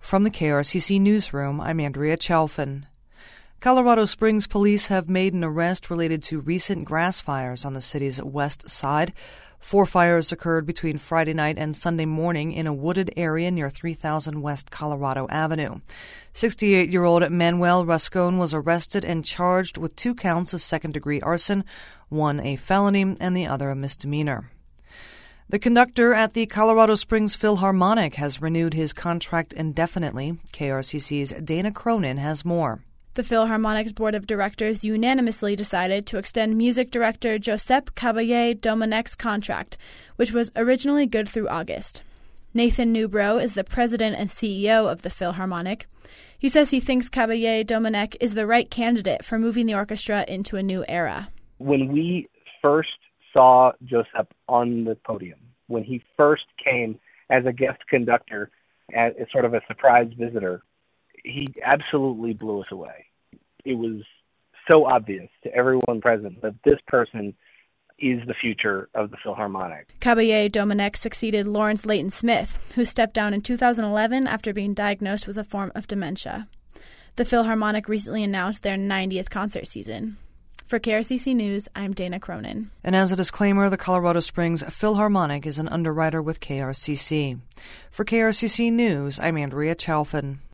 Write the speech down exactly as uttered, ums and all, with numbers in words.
From the K R C C Newsroom, I'm Andrea Chalfin. Colorado Springs police have made an arrest related to recent grass fires on the city's west side. Four fires occurred between Friday night and Sunday morning in a wooded area near three thousand West Colorado Avenue. sixty-eight-year-old Manuel Rascon was arrested and charged with two counts of second-degree arson, one a felony and the other a misdemeanor. The conductor at the Colorado Springs Philharmonic has renewed his contract indefinitely. K R C C's Dana Cronin has more. The Philharmonic's board of directors unanimously decided to extend music director Josep Caballé-Domenech's contract, which was originally good through August. Nathan Newbrough is the president and C E O of the Philharmonic. He says he thinks Caballé-Domenech is the right candidate for moving the orchestra into a new era. When we first saw Josep on the podium, when he first came as a guest conductor, as sort of a surprise visitor, he absolutely blew us away. It was so obvious to everyone present that this person is the future of the Philharmonic. Caballé-Domenech succeeded Lawrence Layton Smith, who stepped down in two thousand eleven after being diagnosed with a form of dementia. The Philharmonic recently announced their ninetieth concert season. For K R C C News, I'm Dana Cronin. And as a disclaimer, the Colorado Springs Philharmonic is an underwriter with K R C C. For K R C C News, I'm Andrea Chalfin.